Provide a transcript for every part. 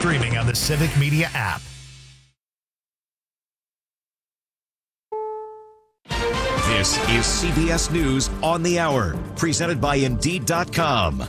streaming on the Civic Media app. This is CBS News on the Hour, presented by Indeed.com.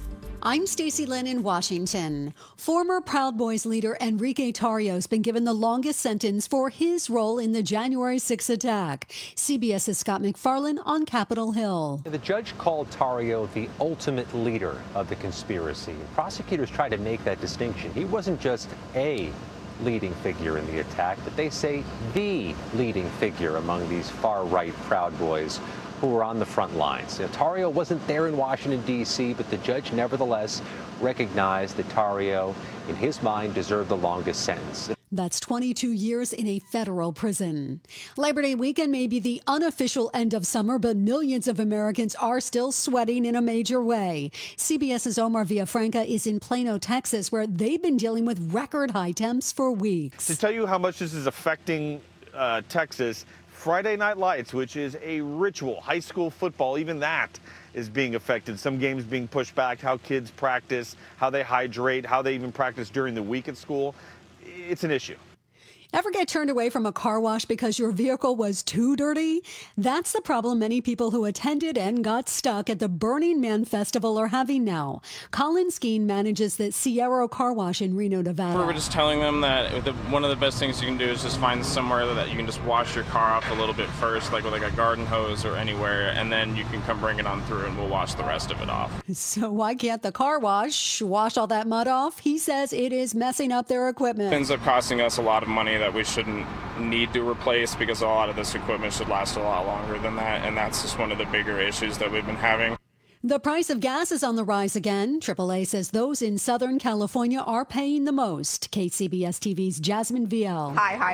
I'm Stacey Lynn in Washington. Former Proud Boys leader Enrique Tarrio has been given the longest sentence for his role in the January 6th attack. CBS's Scott McFarlane on Capitol Hill. The judge called Tarrio the ultimate leader of the conspiracy. Prosecutors tried to make that distinction. He wasn't just a leading figure in the attack, but they say the leading figure among these far-right Proud Boys who were on the front lines. Tarrio wasn't there in Washington, D.C., but the judge nevertheless recognized that Tarrio, in his mind, deserved the longest sentence. That's 22 years in a federal prison. Labor Day weekend may be the unofficial end of summer, but millions of Americans are still sweating in a major way. CBS's Omar Villafranca is in Plano, Texas, where they've been dealing with record high temps for weeks. To tell you how much this is affecting Texas, Friday Night Lights, which is a ritual, high school football, even that is being affected. Some games being pushed back, how kids practice, how they hydrate, how they even practice during the week at school. It's an issue. Ever get turned away from a car wash because your vehicle was too dirty? That's the problem many people who attended and got stuck at the Burning Man Festival are having now. Colin Skeen manages the Sierra Car Wash in Reno, Nevada. We're just telling them that one of the best things you can do is just find somewhere that you can just wash your car off a little bit first, like with a garden hose or anywhere, and then you can come bring it on through and we'll wash the rest of it off. So why can't the car wash all that mud off? He says it is messing up their equipment. It ends up costing us a lot of money that we shouldn't need to replace because a lot of this equipment should last a lot longer than that, and that's just one of the bigger issues that we've been having. The price of gas is on the rise again. AAA says those in Southern California are paying the most. KCBS TV's Jasmine VL.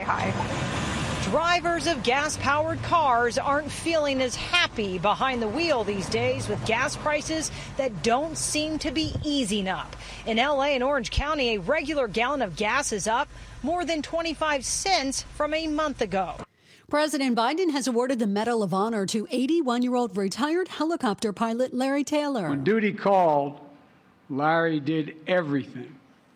Hi. Drivers of gas-powered cars aren't feeling as happy behind the wheel these days with gas prices that don't seem to be easing up. In L.A. and Orange County, a regular gallon of gas is up more than 25 cents from a month ago. President Biden has awarded the Medal of Honor to 81-year-old retired helicopter pilot Larry Taylor. When duty called, Larry did everything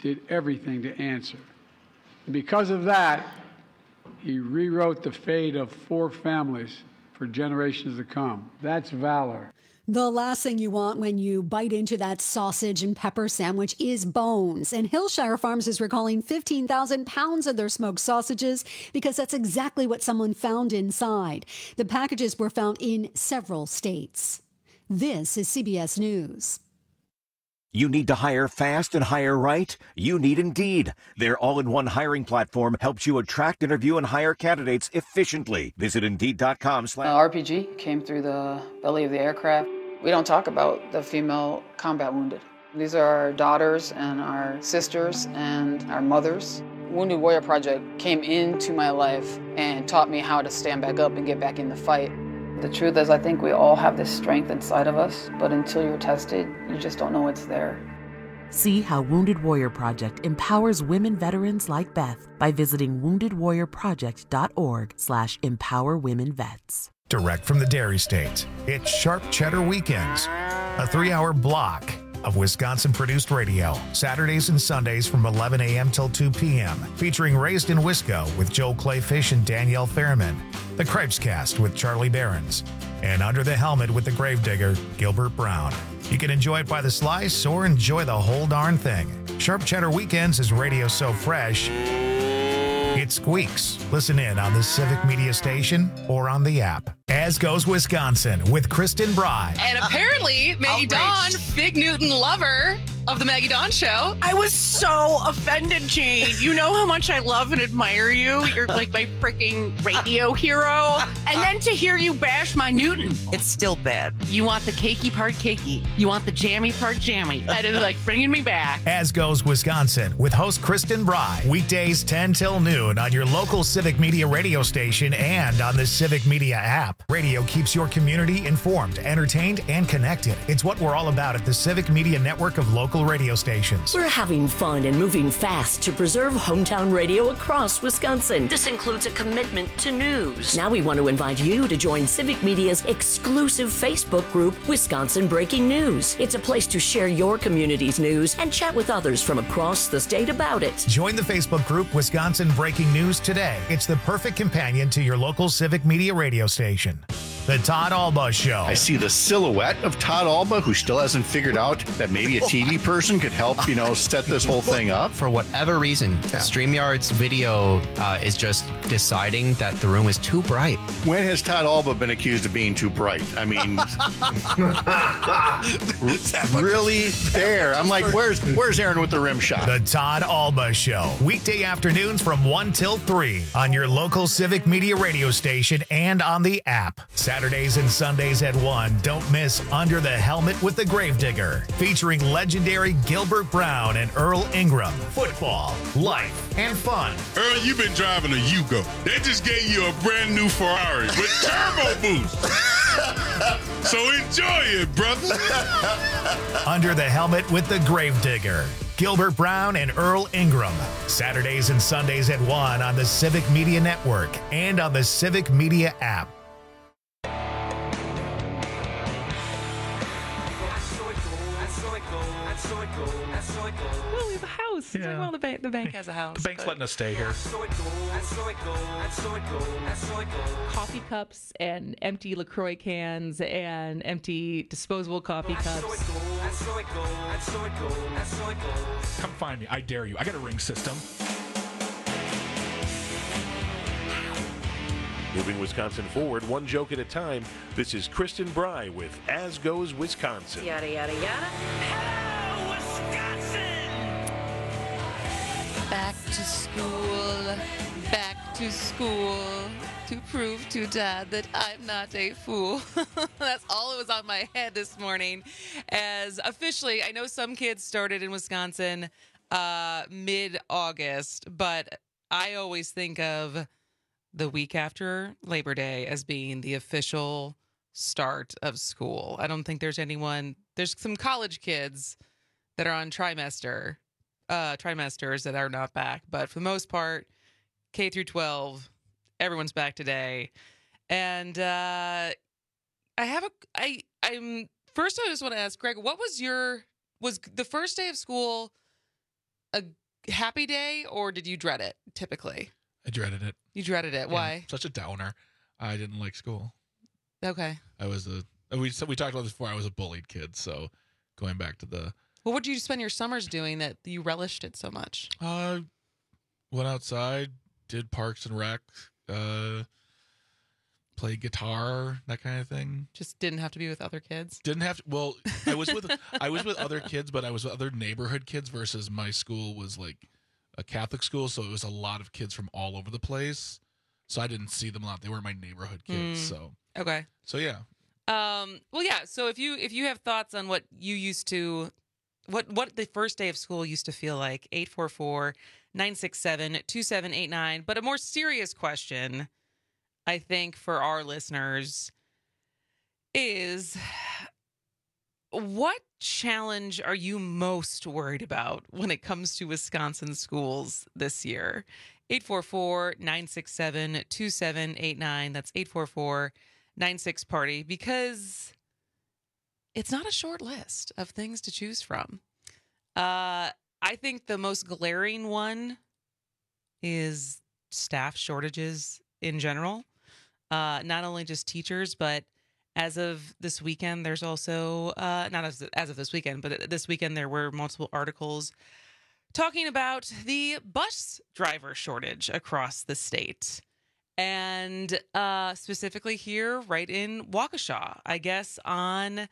to answer. And because of that, he rewrote the fate of 4 families for generations to come. That's valor. The last thing you want when you bite into that sausage and pepper sandwich is bones. And Hillshire Farms is recalling 15,000 pounds of their smoked sausages because that's exactly what someone found inside. The packages were found in several states. This is CBS News. You need to hire fast and hire right? You need Indeed. Their all-in-one hiring platform helps you attract, interview, and hire candidates efficiently. Visit Indeed.com. RPG came through the belly of the aircraft. We don't talk about the female combat wounded. These are our daughters and our sisters and our mothers. Wounded Warrior Project came into my life and taught me how to stand back up and get back in the fight. The truth is, I think we all have this strength inside of us, but until you're tested, you just don't know it's there. See how Wounded Warrior Project empowers women veterans like Beth by visiting woundedwarriorproject.org/empowerwomenvets. Direct from the Dairy State, it's Sharp Cheddar Weekends, a 3-hour block of Wisconsin-produced radio, Saturdays and Sundays from 11 a.m. till 2 p.m., featuring Raised in Wisco with Joel Clayfish and Danielle Fairman, The Cripescast with Charlie Behrens, and Under the Helmet with the Gravedigger, Gilbert Brown. You can enjoy it by the slice or enjoy the whole darn thing. Sharp Cheddar Weekends is radio so fresh, it squeaks. Listen in on the Civic Media Station or on the app. As Goes Wisconsin with Kristen Bry. And apparently, Maggie Dawn, Big Newton lover of the Maggie Dawn Show. I was so offended, Jane. You know how much I love and admire you. You're like my freaking radio hero. And then to hear you bash my Newton. It's still bad. You want the cakey part cakey. You want the jammy part jammy. That is like bringing me back. As Goes Wisconsin with host Kristen Bry. Weekdays 10 till noon on your local Civic Media radio station and on the Civic Media app. Radio keeps your community informed, entertained, and connected. It's what we're all about at the Civic Media Network of local local radio stations. We're having fun and moving fast to preserve hometown radio across Wisconsin. This includes a commitment to news. Now we want to invite you to join Civic Media's exclusive Facebook group, Wisconsin Breaking News. It's a place to share your community's news and chat with others from across the state about it. Join the Facebook group Wisconsin Breaking News today. It's the perfect companion to your local Civic Media radio station. The Todd Alba Show. I see the silhouette of Todd Alba, who still hasn't figured out that maybe a TV person could help, set this whole thing up. For whatever reason, StreamYard's video is just deciding that the room is too bright. When has Todd Alba been accused of being too bright? I mean, really there. I'm like, where's Aaron with the rim shot? The Todd Alba Show. Weekday afternoons from 1 till 3 on your local Civic Media radio station and on the app. Saturdays and Sundays at 1. Don't miss Under the Helmet with the Gravedigger, featuring legendary Gilbert Brown and Earl Ingram. Football, life, and fun. Earl, you've been driving a Yugo. They just gave you a brand new Ferrari with turbo boost. So enjoy it, brother. Under the Helmet with the Gravedigger. Gilbert Brown and Earl Ingram. Saturdays and Sundays at 1 on the Civic Media Network and on the Civic Media app. Well, we have a house. Yeah. Well, the bank has a house. The bank's letting us stay here. Coffee cups and empty LaCroix cans and empty disposable coffee cups. Come find me. I dare you. I got a ring system. Moving Wisconsin forward, one joke at a time. This is Kristen Bry with As Goes Wisconsin. Yada, yada, yada. Hello, Wisconsin! Back to school, to prove to Dad that I'm not a fool. That's all that was on my head this morning. As officially, I know some kids started in Wisconsin mid-August, but I always think of the week after Labor Day as being the official start of school. I don't think there's some college kids that are on trimesters that are not back, but for the most part, K through 12, everyone's back today. And first I just want to ask Greg, was the first day of school a happy day, or did you dread it typically? I dreaded it. You dreaded it. Why? Yeah, such a downer. I didn't like school. Okay. We talked about this before. I was a bullied kid, so going back to the. Well, what did you spend your summers doing that you relished it so much? Went outside, did Parks and Rec, played guitar, that kind of thing. Just didn't have to be with other kids? Didn't have to. Well, I was with other kids, but I was with other neighborhood kids versus my school was like a Catholic school, so it was a lot of kids from all over the place. So I didn't see them a lot. They were my neighborhood kids. So okay. So yeah. Well, yeah. So if you have thoughts on what you used to, what the first day of school used to feel like, 844-967-2789. But a more serious question, I think, for our listeners is, what challenge are you most worried about when it comes to Wisconsin schools this year? 844-967-2789. That's 844-96-PARTY, because it's not a short list of things to choose from. I think the most glaring one is staff shortages in general. Not only just teachers, but as of this weekend, there's also, not as of this weekend, but this weekend there were multiple articles talking about the bus driver shortage across the state. And specifically here, right in Waukesha, I guess on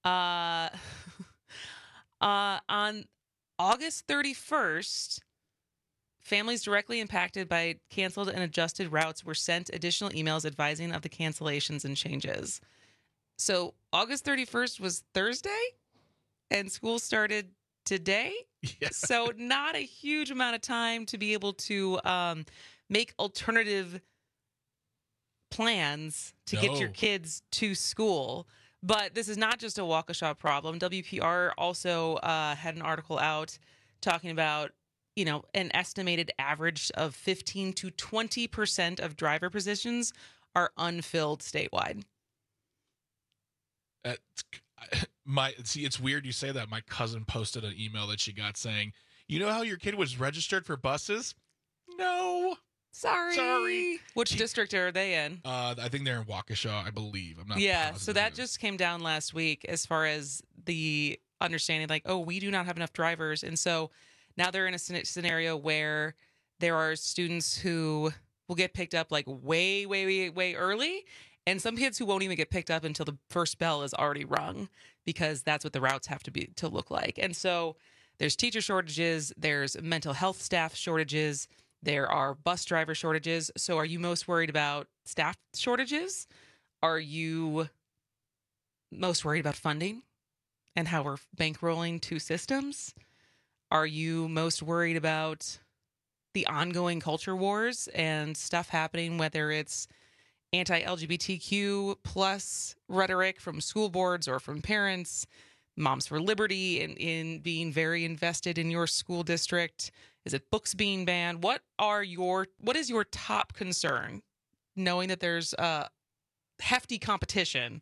August 31st, families directly impacted by canceled and adjusted routes were sent additional emails advising of the cancellations and changes. So August 31st was Thursday, and school started today. Yeah. So not a huge amount of time to be able to make alternative plans to get your kids to school. But this is not just a Waukesha problem. WPR also had an article out talking about, an estimated average of 15 to 20% of driver positions are unfilled statewide. It's weird you say that. My cousin posted an email that she got saying, "You know how your kid was registered for buses? No. Sorry. Which district are they in? I think they're in Waukesha, I believe. I'm not positive. So that just came down last week as far as the understanding, like, we do not have enough drivers. And so now they're in a scenario where there are students who will get picked up like way, way, way early. And some kids who won't even get picked up until the first bell is already rung, because that's what the routes have to look like. And so there's teacher shortages, there's mental health staff shortages, there are bus driver shortages. So are you most worried about staff shortages? Are you most worried about funding and how we're bankrolling two systems? Are you most worried about the ongoing culture wars and stuff happening, whether it's anti-LGBTQ plus rhetoric from school boards or from parents, Moms for Liberty in being very invested in your school district? Is it books being banned? What is your top concern, knowing that there's hefty competition?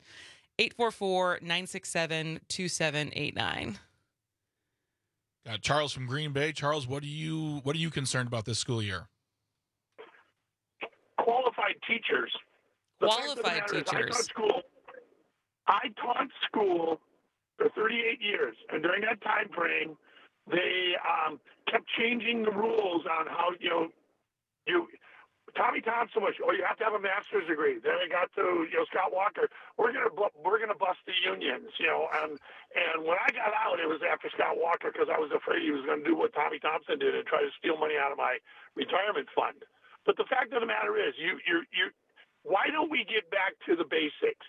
844-967-2789. Charles from Green Bay. Charles, what are you concerned about this school year? Qualified teachers. Qualified teachers. I taught school for 38 years, and during that time frame, they kept changing the rules on how Tommy Thompson was, you have to have a master's degree. Then it got to Scott Walker. We're gonna bust the unions, and when I got out, it was after Scott Walker, because I was afraid he was going to do what Tommy Thompson did and try to steal money out of my retirement fund. But the fact of the matter is, why don't we get back to the basics?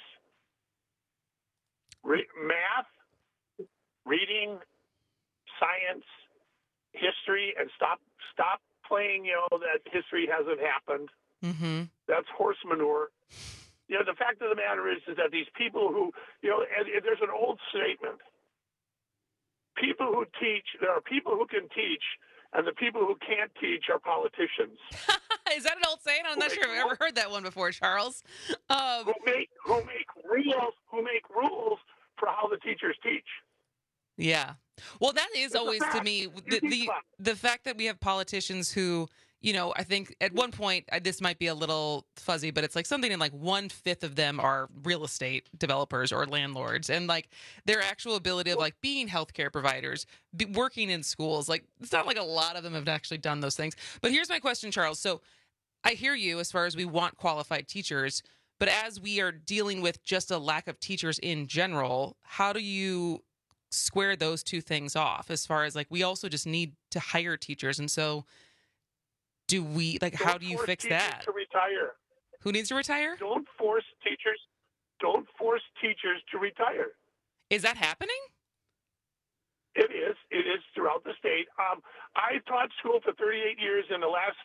Math, reading, science, history, and stop playing, that history hasn't happened. Mm-hmm. That's horse manure. The fact of the matter is that these people who, and there's an old statement. People who teach, there are people who can teach, and the people who can't teach are politicians. Is that an old saying? I'm not sure I've ever heard that one before, Charles. Who make rules for how the teachers teach. Yeah. Well, that is always, to me, the fact that we have politicians who, I think at one point, this might be a little fuzzy, but it's like something in like 1/5 of them are real estate developers or landlords, and like their actual ability of like being healthcare providers, working in schools, like it's not like a lot of them have actually done those things. But here's my question, Charles. So I hear you as far as we want qualified teachers, but as we are dealing with just a lack of teachers in general, how do you square those two things off, as far as like we also just need to hire teachers? And so do we, like, how do you fix that? To retire. Who needs to retire? Don't force teachers to retire. Is that happening? It is throughout the state. I taught school for 38 years. In the last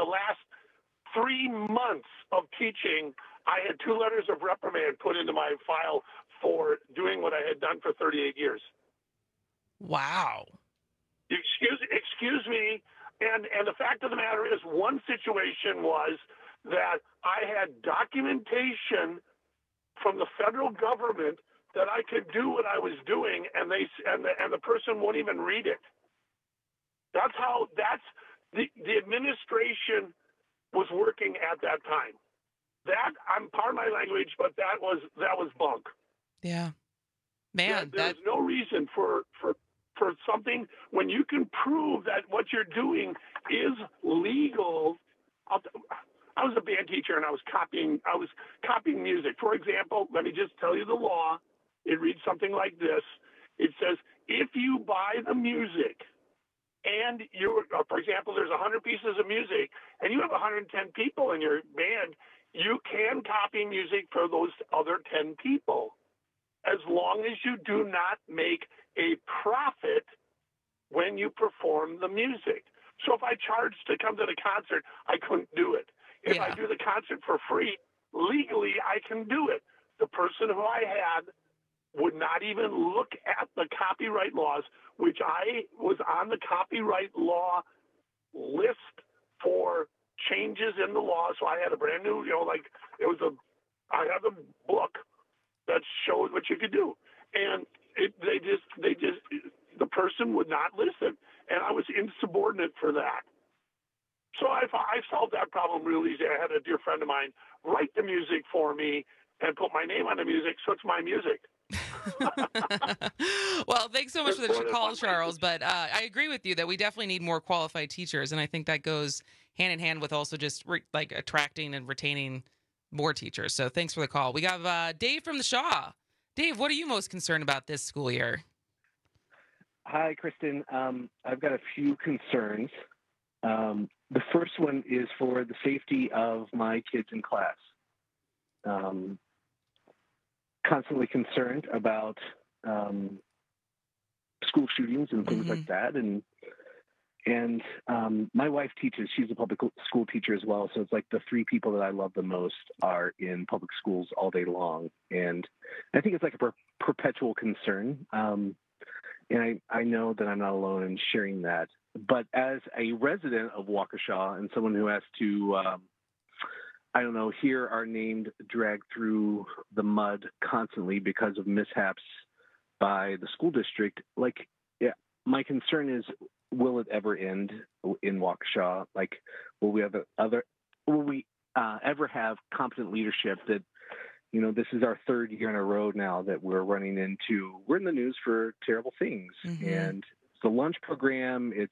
3 months of teaching, I had 2 letters of reprimand put into my file for doing what I had done for 38 years. Wow. Excuse me. And the fact of the matter is, one situation was that I had documentation from the federal government that I could do what I was doing, and the person won't even read it. That's the administration was working at that time. I'm pardon my language, but that was bunk. Yeah, man. There's no reason for something when you can prove that what you're doing is legal. I was a band teacher, and I was copying music. For example, let me just tell you the law. It reads something like this. It says, if you buy the music and for example, there's 100 pieces of music and you have 110 people in your band, you can copy music for those other 10 people, as long as you do not make a profit when you perform the music. So if I charged to come to the concert, I couldn't do it. If I do the concert for free, legally I can do it. The person who I had would not even look at the copyright laws, which I was on the copyright law list for changes in the law. So I had a brand new, I have a book that shows what you could do. And the person would not listen. And I was insubordinate for that. So I solved that problem real easy. I had a dear friend of mine write the music for me and put my name on the music, so it's my music. Well, thanks so much for the call, Charles. But I agree with you that we definitely need more qualified teachers, and I think that goes hand in hand with also just attracting and retaining more teachers. So thanks for the call. We got Dave from the Shaw. Dave, what are you most concerned about this school year? Hi, Kristen. I've got a few concerns. The first one is for the safety of my kids in class. Constantly concerned about school shootings and things like that. And my wife teaches, she's a public school teacher as well. So it's like the three people that I love the most are in public schools all day long. And I think it's like a perpetual concern. And I know that I'm not alone in sharing that. But as a resident of Waukesha and someone who has to, hear our name dragged through the mud constantly because of mishaps by the school district, my concern is, will it ever end in Waukesha? Will we ever have competent leadership that, this is our third year in a row now that we're in the news for terrible things. And it's the lunch program, it's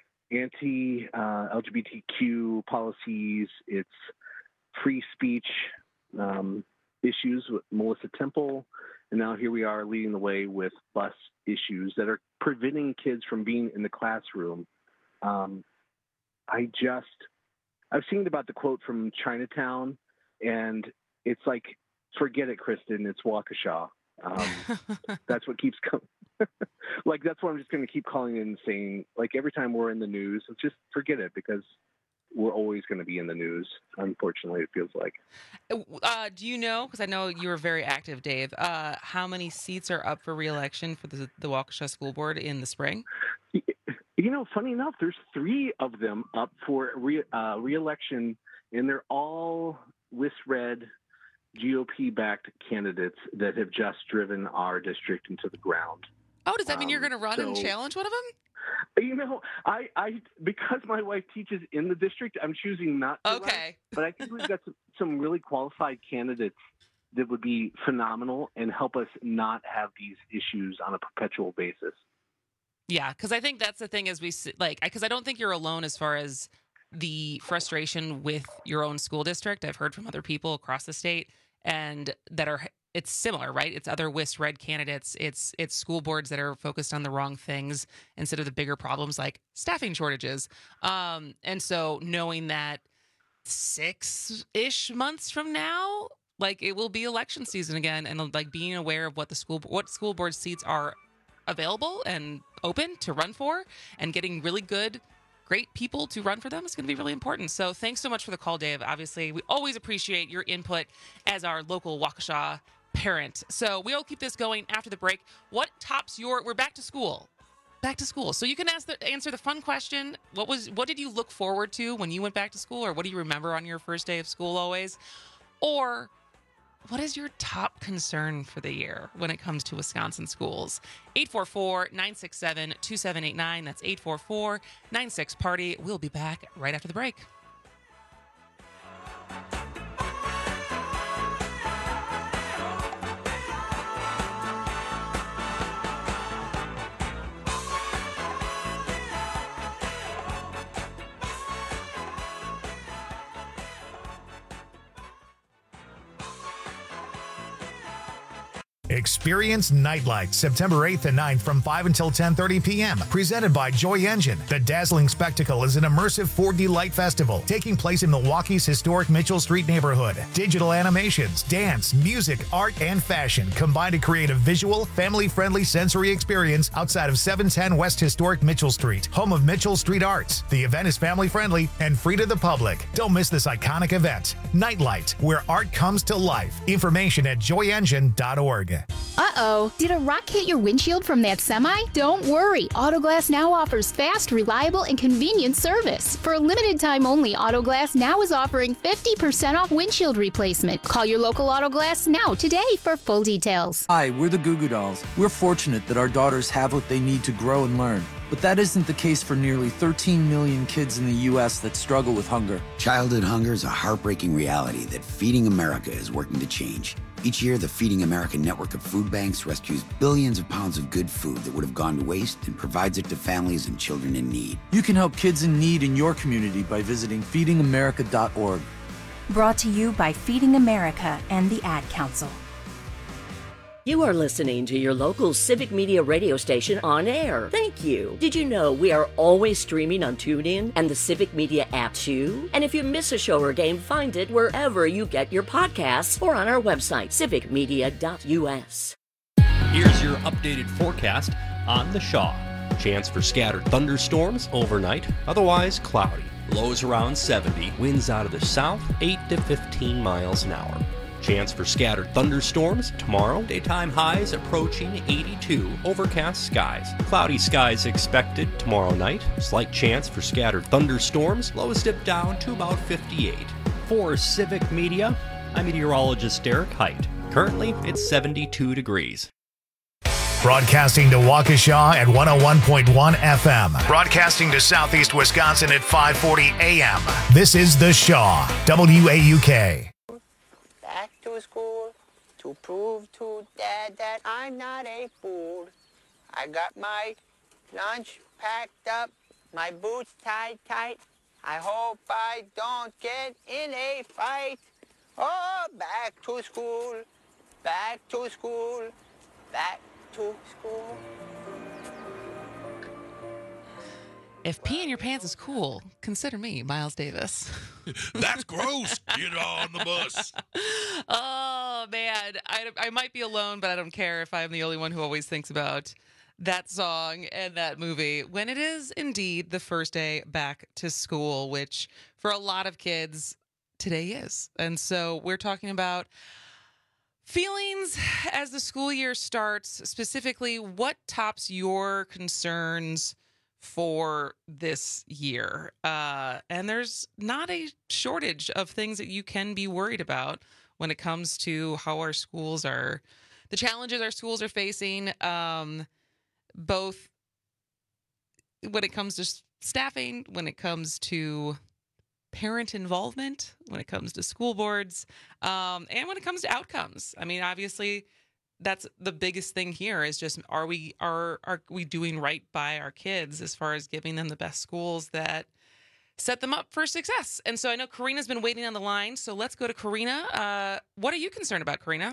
anti-LGBTQ policies, it's free speech issues with Melissa Temple, and now here we are leading the way with bus issues that are preventing kids from being in the classroom. I've seen about the quote from Chinatown, and it's like, forget it, Kristen, it's Waukesha. That's what keeps coming. That's what I'm just going to keep calling in and saying, every time we're in the news, let's just forget it, because we're always going to be in the news, unfortunately, it feels like. Do you know, because I know you were very active, Dave, how many seats are up for re-election for the Waukesha School Board in the spring? Funny enough, there's 3 of them up for re-election, and they're all WIS-Red GOP-backed candidates that have just driven our district into the ground. Oh, does that mean you're going to run and challenge one of them? I because my wife teaches in the district, I'm choosing not to run, but I think we've got some really qualified candidates that would be phenomenal and help us not have these issues on a perpetual basis. Yeah, because I think that's the thing is because I don't think you're alone as far as the frustration with your own school district. I've heard from other people across the state and it's similar, right? It's other WIS-Red candidates. It's school boards that are focused on the wrong things instead of the bigger problems like staffing shortages. And so knowing that 6-ish months from now, it will be election season again, and being aware of what school board seats are available and open to run for, and getting really great people to run for them is going to be really important. So thanks so much for the call, Dave. Obviously, we always appreciate your input as our local Waukesha parent. So we'll keep this going after the break. What tops we're back to school. Back to school. So you can answer the fun question. What did you look forward to when you went back to school? Or what do you remember on your first day of school always? Or what is your top concern for the year when it comes to Wisconsin schools? 844-967-2789. That's 844-96-PARTY. We'll be back right after the break. Experience Nightlight September 8th and 9th from 5 until 10:30 p.m. Presented by Joy Engine. The dazzling spectacle is an immersive 4D light festival taking place in Milwaukee's historic Mitchell Street neighborhood. Digital animations, dance, music, art, and fashion combine to create a visual, family-friendly sensory experience outside of 710 West Historic Mitchell Street, home of Mitchell Street Arts. The event is family-friendly and free to the public. Don't miss this iconic event. Nightlight, where art comes to life. Information at joyengine.org. Uh-oh, did a rock hit your windshield from that semi? Don't worry, Autoglass Now offers fast, reliable, and convenient service. For a limited time only, Autoglass Now is offering 50% off windshield replacement. Call your local Autoglass Now today for full details. Hi, we're the Goo Goo Dolls. We're fortunate that our daughters have what they need to grow and learn. But that isn't the case for nearly 13 million kids in the U.S. that struggle with hunger. Childhood hunger is a heartbreaking reality that Feeding America is working to change. Each year, the Feeding America network of food banks rescues billions of pounds of good food that would have gone to waste and provides it to families and children in need. You can help kids in need in your community by visiting feedingamerica.org. Brought to you by Feeding America and the Ad Council. You are listening to your local Civic Media radio station on air. Thank you. Did you know we are always streaming on TuneIn and the Civic Media app too? And if you miss a show or game, find it wherever you get your podcasts or on our website, civicmedia.us. Here's your updated forecast on the Shaw. Chance for scattered thunderstorms overnight, otherwise cloudy. Lows around 70, winds out of the south, 8 to 15 miles an hour. Chance for scattered thunderstorms tomorrow. Daytime highs approaching 82. Overcast skies. Cloudy skies expected tomorrow night. Slight chance for scattered thunderstorms. Lows dip down to about 58. For Civic Media, I'm meteorologist Derek Height. Currently, it's 72 degrees. Broadcasting to Waukesha at 101.1 FM. Broadcasting to Southeast Wisconsin at 540 AM. This is The Shaw, WAUK. Back to school to prove to Dad that I'm not a fool. I got my lunch packed up, my boots tied tight. I hope I don't get in a fight. Oh, back to school, back to school, back to school. If pee in your pants is cool, consider me, Miles Davis. That's gross. Get on the bus. Oh, man. I might be alone, but I don't care if I'm the only one who always thinks about that song and that movie when it is indeed the first day back to school, which for a lot of kids today is. And so we're talking about feelings as the school year starts, specifically what tops your concerns for this year. And there's not a shortage of things that you can be worried about when it comes to how our schools are, the challenges our schools are facing, both when it comes to staffing, when it comes to parent involvement, when it comes to school boards, and when it comes to outcomes. I mean, obviously, that's the biggest thing here is just are we doing right by our kids as far as giving them the best schools that set them up for success? And so I know Karina's been waiting on the line, so let's go to Karina. What are you concerned about, Karina?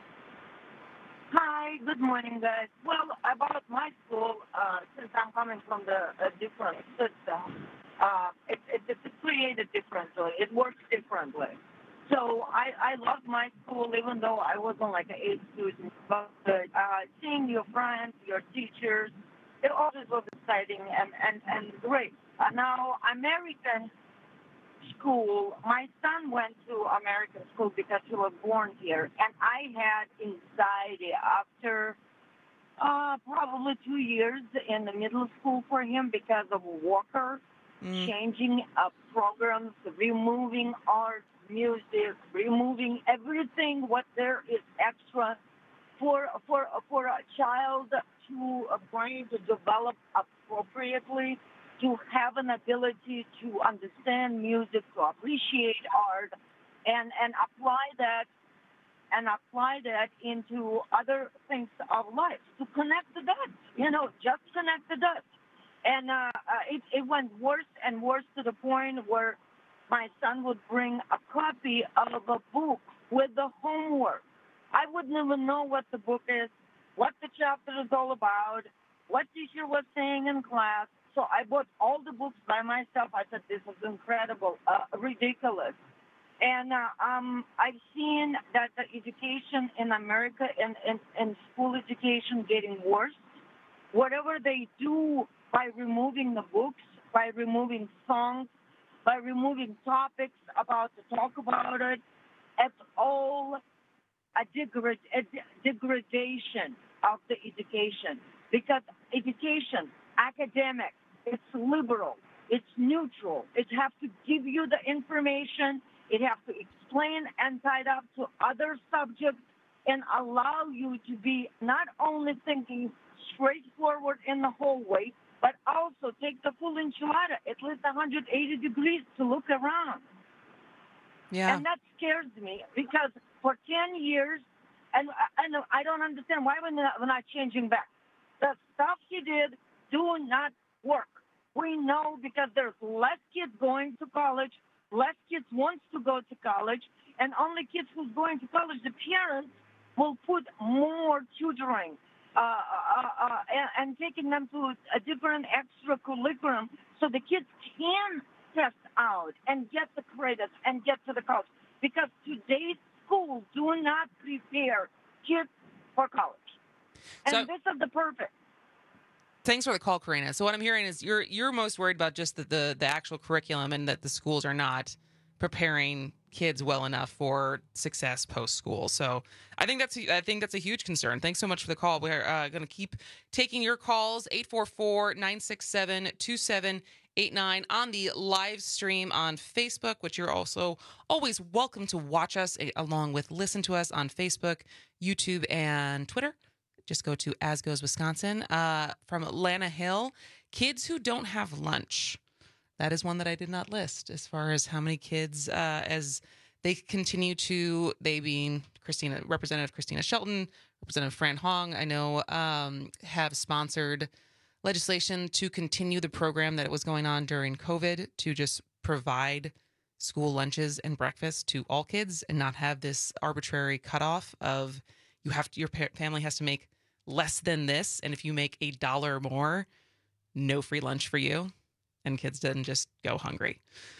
Hi, good morning, guys. Well, about my school, since I'm coming from a different system, it's created differently. It works differently. So I love my school, even though I wasn't like an A student. But seeing your friends, your teachers, it always was exciting and great. Now, American school, my son went to American school because he was born here. And I had anxiety after probably 2 years in the middle school for him because of Walker, changing programs, removing art, music, removing everything what there is extra for a child to a brain to develop appropriately, to have an ability to understand music, to appreciate art, and apply that into other things of life, to connect the dots, just connect the dots. And it went worse and worse to the point where my son would bring a copy of a book with the homework. I wouldn't even know what the book is, what the chapter is all about, what teacher was saying in class. So I bought all the books by myself. I said, this is incredible, ridiculous. And I've seen that the education in America and school education getting worse. Whatever they do by removing the books, by removing songs, by removing topics to talk about it, it's all a degradation of the education, because education, academic, it's liberal, it's neutral. It has to give you the information. It has to explain and tie it up to other subjects and allow you to be not only thinking straightforward in the whole way, but also take the full enchilada, at least 180 degrees to look around. Yeah. And that scares me because for 10 years, and I don't understand why we're not changing back. The stuff he did do not work. We know because there's less kids going to college, less kids wants to go to college, and only kids who's going to college, the parents will put more tutoring and taking them to a different extracurriculum so the kids can test out and get the credits and get to the college. Because today's schools do not prepare kids for college. And this is the perfect. Thanks for the call, Karina. So what I'm hearing is you're most worried about just the actual curriculum and that the schools are not preparing kids well enough for success post school. So I think that's a huge concern. Thanks so much for the call. We're going to keep taking your calls 844-967-2789 on the live stream on Facebook, which you're also always welcome to watch us along with listen to us on Facebook, YouTube, and Twitter. Just go to As Goes Wisconsin. From Atlanta Hill, kids who don't have lunch. That is one that I did not list as far as how many kids as they continue to, they being Representative Christina Shelton, Representative Fran Hong, I know have sponsored legislation to continue the program that was going on during COVID to just provide school lunches and breakfast to all kids and not have this arbitrary cutoff of your family has to make less than this, and if you make $1 more, no free lunch for you, and kids didn't just go hungry.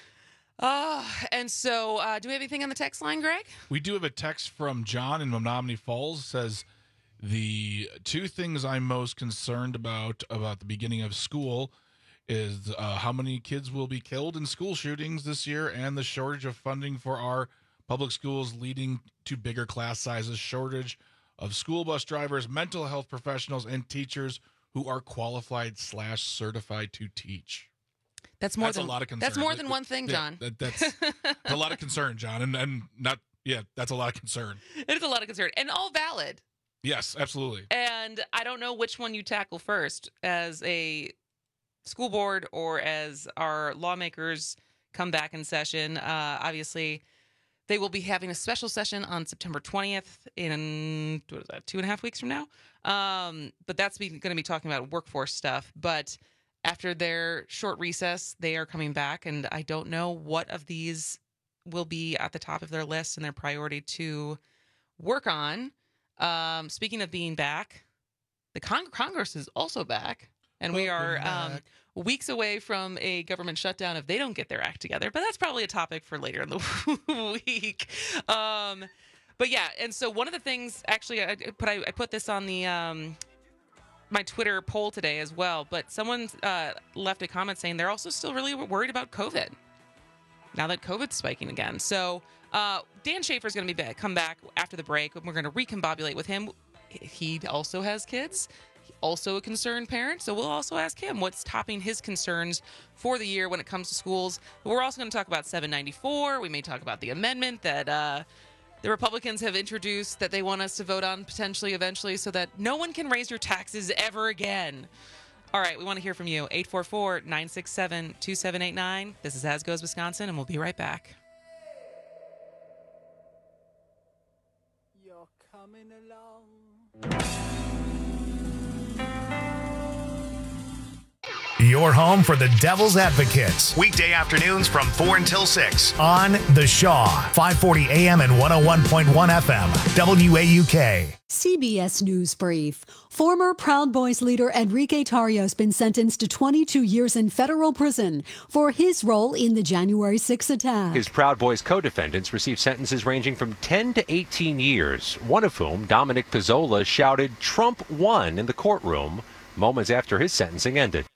And so do we have anything on the text line, Greg? We do have a text from John in Menominee Falls. Says, the two things I'm most concerned about the beginning of school is how many kids will be killed in school shootings this year and the shortage of funding for our public schools leading to bigger class sizes, shortage of school bus drivers, mental health professionals, and teachers who are qualified/certified to teach. That's a lot of concern. That's more than one thing, John. That's a lot of concern, John, and that's a lot of concern. It is a lot of concern, and all valid. Yes, absolutely. And I don't know which one you tackle first as a school board or as our lawmakers come back in session. Obviously, they will be having a special session on September 20th in, 2.5 weeks from now? But that's going to be talking about workforce stuff. But after their short recess, they are coming back, and I don't know what of these will be at the top of their list and their priority to work on. Speaking of being back, the Congress is also back, and we are weeks away from a government shutdown if they don't get their act together. But that's probably a topic for later in the week. But yeah, and so one of the things, actually, I put this on the my Twitter poll today as well. But someone left a comment saying they're also still really worried about COVID now that COVID's spiking again. So Dan Schaefer's going to come back after the break, and we're going to recombobulate with him. He also has kids. Also a concerned parent, so we'll also ask him what's topping his concerns for the year when it comes to schools. But we're also going to talk about 794. We may talk about the amendment that the Republicans have introduced that they want us to vote on potentially eventually so that no one can raise your taxes ever again. All right, we want to hear from you. 844-967-2789. This is As Goes Wisconsin, and we'll be right back. You're coming along. Your home for the Devil's Advocates. Weekday afternoons from 4 until 6 on The Shaw, 540 AM and 101.1 FM, WAUK. CBS News Brief. Former Proud Boys leader Enrique Tarrio has been sentenced to 22 years in federal prison for his role in the January 6 attack. His Proud Boys co-defendants received sentences ranging from 10 to 18 years, one of whom, Dominic Pizzola, shouted, "Trump won," in the courtroom moments after his sentencing ended.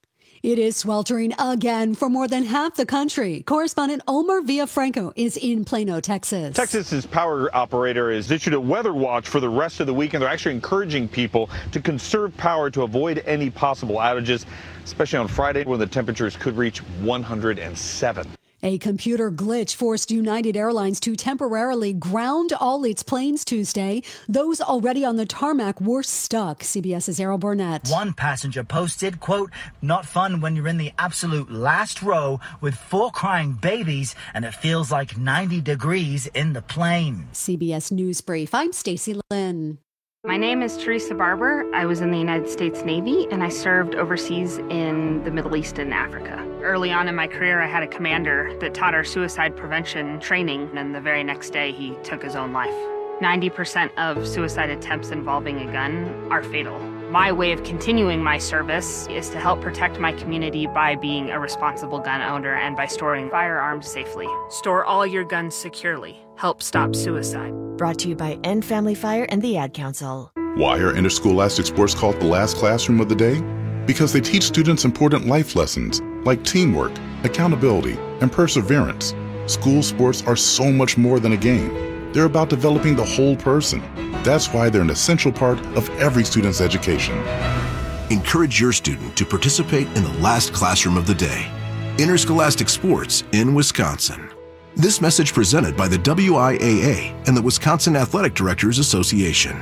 It is sweltering again for more than half the country. Correspondent Omar Villafranco is in Plano, Texas. Texas's power operator has issued a weather watch for the rest of the week, and they're actually encouraging people to conserve power to avoid any possible outages, especially on Friday when the temperatures could reach 107. A computer glitch forced United Airlines to temporarily ground all its planes Tuesday. Those already on the tarmac were stuck. CBS's Errol Burnett. One passenger posted, quote, "Not fun when you're in the absolute last row with 4 crying babies and it feels like 90 degrees in the plane." CBS News Brief. I'm Stacey Lynn. My name is Teresa Barber. I was in the United States Navy, and I served overseas in the Middle East and Africa. Early on in my career, I had a commander that taught our suicide prevention training, and the very next day, he took his own life. 90% of suicide attempts involving a gun are fatal. My way of continuing my service is to help protect my community by being a responsible gun owner and by storing firearms safely. Store all your guns securely. Help stop suicide. Brought to you by End Family Fire and the Ad Council. Why are interscholastic sports called the last classroom of the day? Because they teach students important life lessons like teamwork, accountability, and perseverance. School sports are so much more than a game. They're about developing the whole person. That's why they're an essential part of every student's education. Encourage your student to participate in the last classroom of the day. Interscholastic sports in Wisconsin. This message presented by the WIAA and the Wisconsin Athletic Directors Association.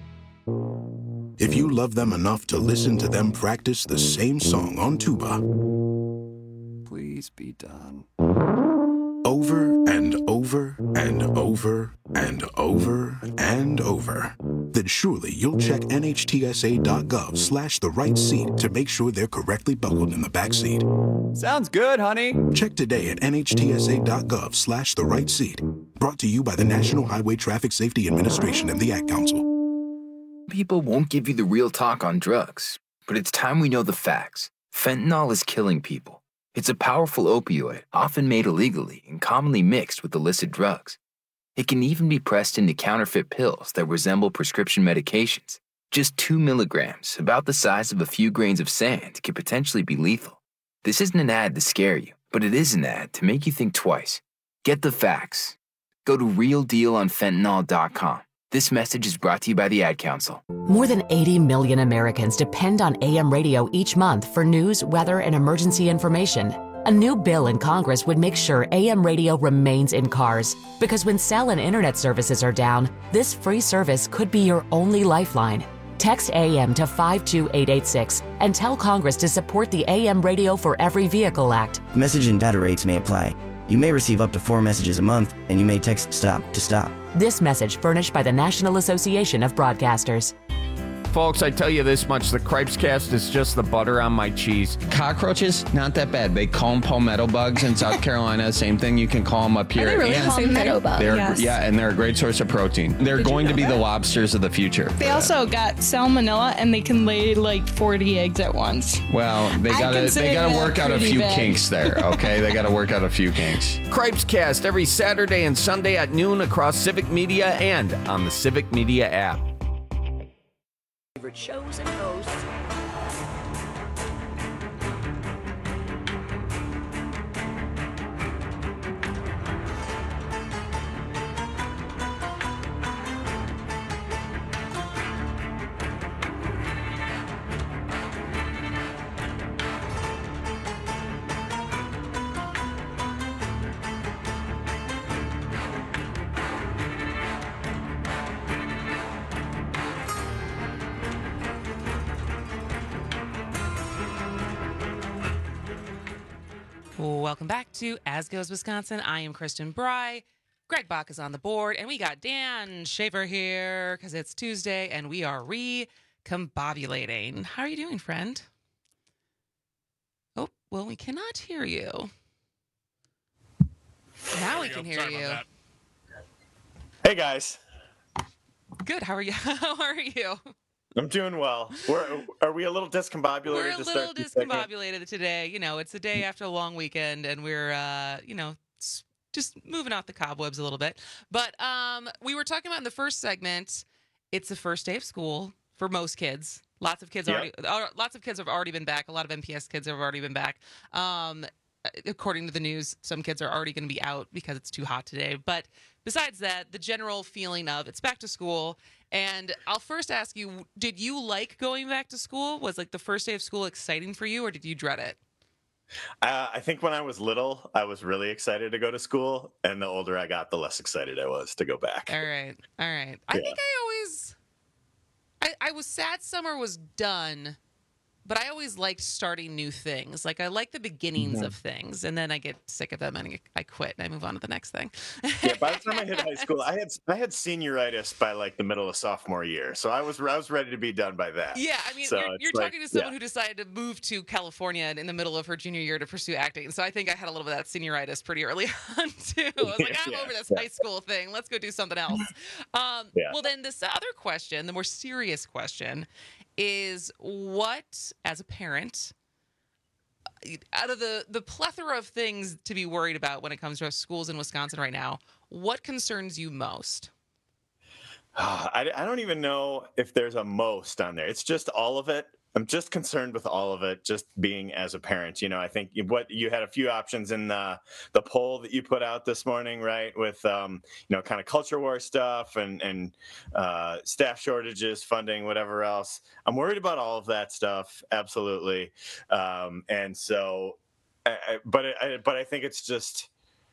If you love them enough to listen to them practice the same song on tuba, please be done. Over and over and over and over and over, then surely you'll check NHTSA.gov/the right seat to make sure they're correctly buckled in the back seat. Sounds good, honey. Check today at NHTSA.gov/the right seat. Brought to you by the National Highway Traffic Safety Administration and the Ad Council. People won't give you the real talk on drugs, but it's time we know the facts. Fentanyl is killing people. It's a powerful opioid, often made illegally and commonly mixed with illicit drugs. It can even be pressed into counterfeit pills that resemble prescription medications. Just 2 milligrams, about the size of a few grains of sand, can potentially be lethal. This isn't an ad to scare you, but it is an ad to make you think twice. Get the facts. Go to realdealonfentanyl.com. This message is brought to you by the Ad Council. More than 80 million Americans depend on AM radio each month for news, weather, and emergency information. A new bill in Congress would make sure AM radio remains in cars, because when cell and internet services are down, this free service could be your only lifeline. Text AM to 52886 and tell Congress to support the AM Radio for Every Vehicle Act. Message and data rates may apply. You may receive up to 4 messages a month, and you may text STOP to stop. This message furnished by the National Association of Broadcasters. Folks, I tell you this much, the Cripescast is just the butter on my cheese. Cockroaches, not that bad. They call them palmetto bugs in South Carolina. Same thing, you can call them up here. Are they really palmetto bugs? Yes. Yeah, and they're a great source of protein. They're going to be the lobsters of the future. They also got salmonella, and they can lay like 40 eggs at once. Well, they gotta work out a few kinks there, okay? They gotta work out a few kinks. Cripescast every Saturday and Sunday at noon across Civic Media and on the Civic Media app. Favorite shows and hosts. Welcome back to As Goes Wisconsin. I am Kristen Bry. Greg Bach is on the board, and we got Dan Schaefer here because it's Tuesday, and we are recombobulating. How are you doing, friend? Oh, well, we cannot hear you. Now we can hear you. Hey, guys. Good. How are you? How are you? I'm doing well. Are we a little discombobulated? We're a little discombobulated today. You know, it's the day after a long weekend, and we're, just moving out the cobwebs a little bit. But we were talking about in the first segment, it's the first day of school for most kids. Lots of kids lots of kids have already been back. A lot of MPS kids have already been back. According to the news, some kids are already going to be out because it's too hot today. But besides that, the general feeling of it's back to school. And I'll first ask you, did you like going back to school? Was like the first day of school exciting for you, or did you dread it? I think when I was little, I was really excited to go to school, and the older I got, the less excited I was to go back. All right. I think I was sad summer was done, but I always liked starting new things. Like I like the beginnings of things, and then I get sick of them and I quit and I move on to the next thing. Yeah, by the time I hit high school, I had senioritis by like the middle of sophomore year, so I was ready to be done by that. Yeah, I mean, so you're talking to someone who decided to move to California in the middle of her junior year to pursue acting. So I think I had a little bit of that senioritis pretty early on too. I was like, I'm over this high school thing. Let's go do something else. Well, then this other question, the more serious question, is what, as a parent, out of the plethora of things to be worried about when it comes to schools in Wisconsin right now, what concerns you most? I don't even know if there's a most on there. It's just all of it. I'm just concerned with all of it, just being as a parent. You know, I think what you had a few options in the poll that you put out this morning, right? With, kind of culture war stuff and staff shortages, funding, whatever else. I'm worried about all of that stuff. Absolutely. And so, but I think it's just,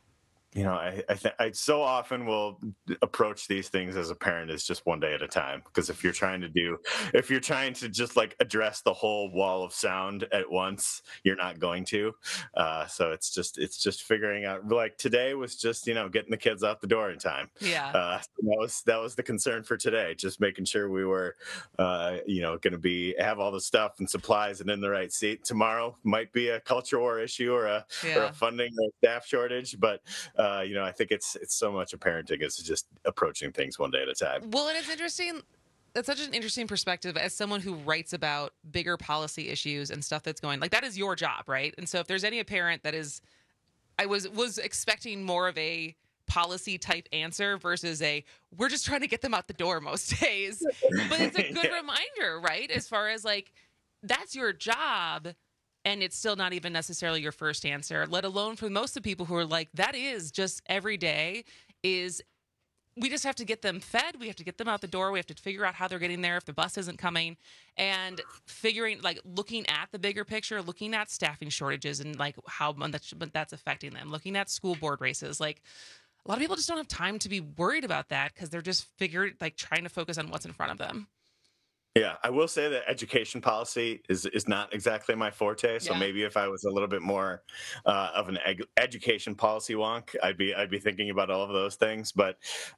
I so often will approach these things as a parent as just one day at a time. Because if you're trying to just like address the whole wall of sound at once, you're not going to. So it's just figuring out. Like today was just getting the kids out the door in time. Yeah. That was the concern for today. Just making sure we were, going to have all the stuff and supplies and in the right seat. Tomorrow might be a culture war issue or a funding or staff shortage, but. I think it's so much of parenting is just approaching things one day at a time. Well, and it's interesting. That's such an interesting perspective as someone who writes about bigger policy issues and stuff that's going like that is your job, right? And so if there's any parent that is, I was expecting more of a policy type answer versus we're just trying to get them out the door most days. But it's a good reminder, right? As far as like that's your job. And it's still not even necessarily your first answer, let alone for most of the people who are like, that is just every day is we just have to get them fed. We have to get them out the door. We have to figure out how they're getting there if the bus isn't coming and looking at the bigger picture, looking at staffing shortages and like how that's affecting them, looking at school board races. Like a lot of people just don't have time to be worried about that because they're just trying to focus on what's in front of them. Yeah, I will say that education policy is not exactly my forte. So maybe if I was a little bit more of an education policy wonk, I'd be thinking about all of those things. But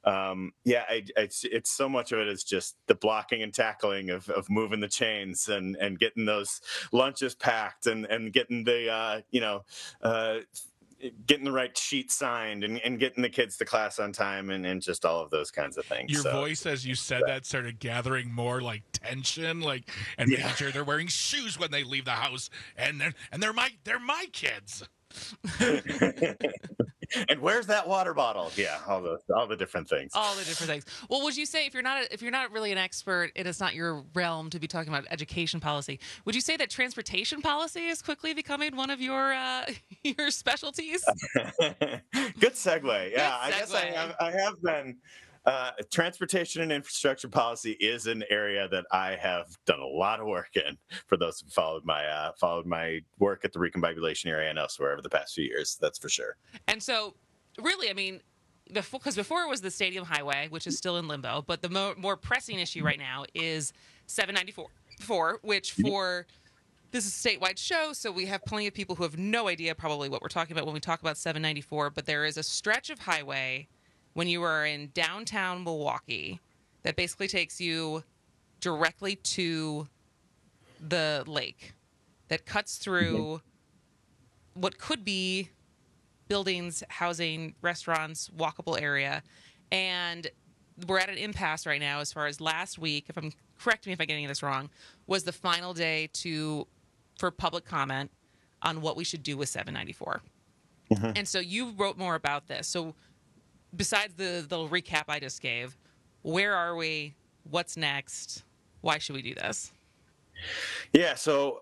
it's so much of it is just the blocking and tackling of moving the chains and getting those lunches packed and getting the getting the right sheet signed and getting the kids to class on time and just all of those kinds of things. Your voice, as you said that, started gathering more like tension, and making sure they're wearing shoes when they leave the house, and they're my kids. And where's that water bottle? Yeah, all the different things. All the different things. Well, would you say if you're not really an expert and it's not your realm to be talking about education policy, would you say that transportation policy is quickly becoming one of your specialties? Good segue. Yeah, I guess I have been. Transportation and infrastructure policy is an area that I have done a lot of work in. For those who followed my work at the Recombobulation area and elsewhere over the past few years, that's for sure. And so, really, I mean, because before it was the Stadium Highway, which is still in limbo, but the more pressing issue right now is 794, which this is a statewide show, so we have plenty of people who have no idea probably what we're talking about when we talk about 794. But there is a stretch of highway when you are in downtown Milwaukee that basically takes you directly to the lake that cuts through what could be buildings, housing, restaurants, walkable area. And we're at an impasse right now as far as last week, correct me if I'm getting this wrong, was the final day for public comment on what we should do with 794. Mm-hmm. And so you wrote more about this. So besides the little recap I just gave, where are we? What's next? Why should we do this? Yeah, so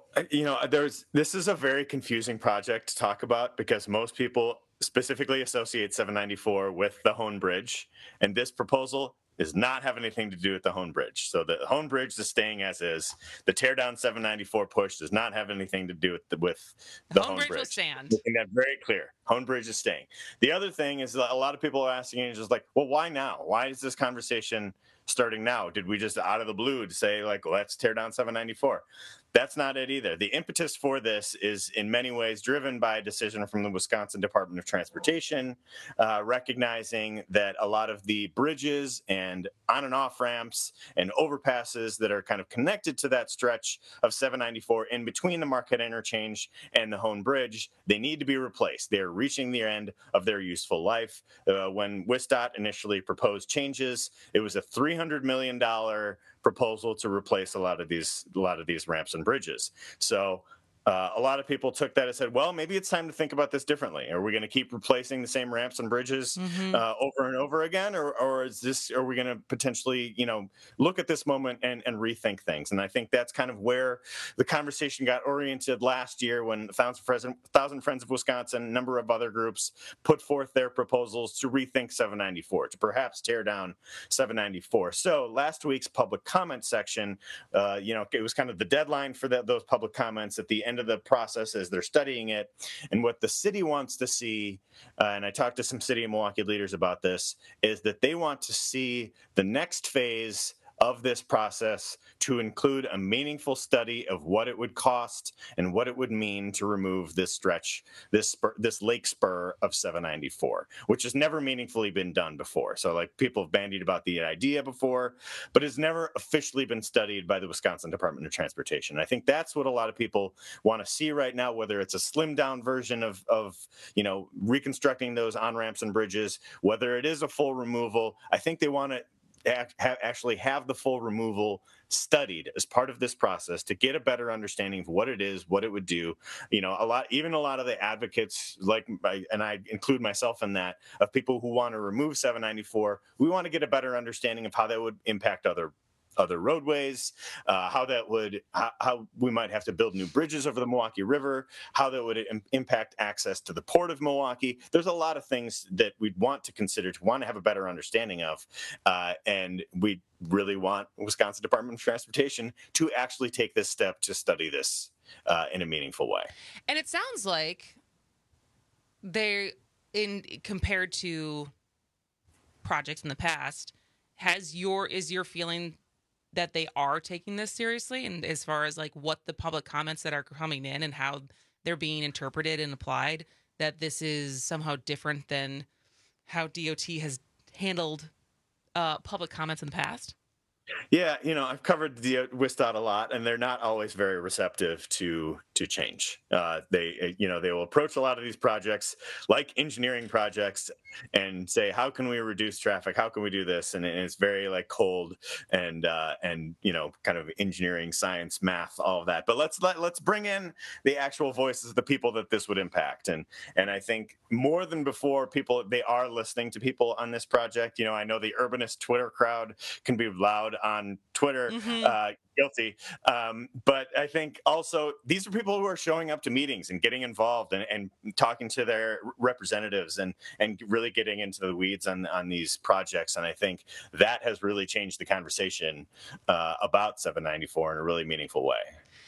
this is a very confusing project to talk about because most people specifically associate 794 with the Hone Bridge, and this proposal does not have anything to do with the Hone Bridge. So the Hone Bridge is staying as is. The tear down 794 push does not have anything to do with the Hone Bridge. Will stand. Making that very clear. Hone Bridge is staying. The other thing is that a lot of people are asking, and just like, well, why now? Why is this conversation starting now? Did we just out of the blue to say like, let's tear down 794? That's not it either. The impetus for this is in many ways driven by a decision from the Wisconsin Department of Transportation, recognizing that a lot of the bridges and on and off ramps and overpasses that are kind of connected to that stretch of 794 in between the Marquette Interchange and the Hone Bridge, they need to be replaced. They're reaching the end of their useful life. When WSDOT initially proposed changes, it was a $300 million proposal to replace a lot of these ramps and bridges. So a lot of people took that and said, well, maybe it's time to think about this differently. Are we going to keep replacing the same ramps and bridges over and over again? Or are we going to potentially, look at this moment and rethink things? And I think that's kind of where the conversation got oriented last year when Thousand Friends of Wisconsin, a number of other groups put forth their proposals to rethink 794, to perhaps tear down 794. So last week's public comment section, it was kind of the deadline for those public comments at the end of the process as they're studying it. And what the city wants to see, and I talked to some city of Milwaukee leaders about this, is that they want to see the next phase of this process to include a meaningful study of what it would cost and what it would mean to remove this stretch, this lake spur of 794, which has never meaningfully been done before. So like people have bandied about the idea before, but it's never officially been studied by the Wisconsin Department of Transportation. I think that's what a lot of people want to see right now, whether it's a slimmed down version of reconstructing those on-ramps and bridges, whether it is a full removal. I think they want to actually have the full removal studied as part of this process to get a better understanding of what it is, what it would do. A lot of the advocates, and I include myself in that, of people who want to remove 794, we want to get a better understanding of how that would impact other roadways, how we might have to build new bridges over the Milwaukee River, how that would impact access to the Port of Milwaukee. There's a lot of things that we'd want to consider, to want to have a better understanding of, and we really want Wisconsin Department of Transportation to actually take this step to study this in a meaningful way. And it sounds like compared to projects in the past, is your feeling that they are taking this seriously, and as far as like what the public comments that are coming in and how they're being interpreted and applied, that this is somehow different than how DOT has handled public comments in the past? Yeah, I've covered the WSDOT a lot, and they're not always very receptive to change. They will approach a lot of these projects like engineering projects and say, how can we reduce traffic? How can we do this? And it's very like cold and kind of engineering, science, math, all of that. But let's bring in the actual voices of the people that this would impact. And I think more than before, they are listening to people on this project. I know the urbanist Twitter crowd can be loud on Twitter, guilty. But I think also these are people who are showing up to meetings and getting involved and talking to their representatives and really getting into the weeds on these projects. And I think that has really changed the conversation about 794 in a really meaningful way.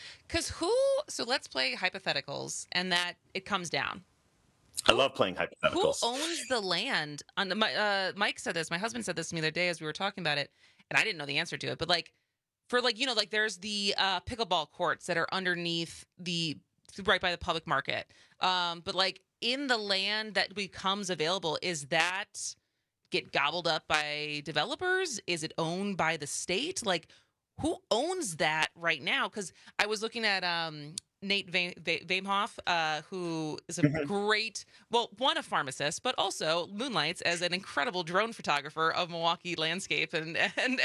So let's play hypotheticals and that it comes down. I love playing hypotheticals. Who owns the land? Mike said this. My husband said this to me the other day as we were talking about it, and I didn't know the answer to it. But there's the pickleball courts that are underneath right by the public market. But like in the land that becomes available, is that get gobbled up by developers? Is it owned by the state? Like, who owns that right now? Because I was looking at Nate Vaimhoff, who is a great, a pharmacist, but also moonlights as an incredible drone photographer of Milwaukee landscape and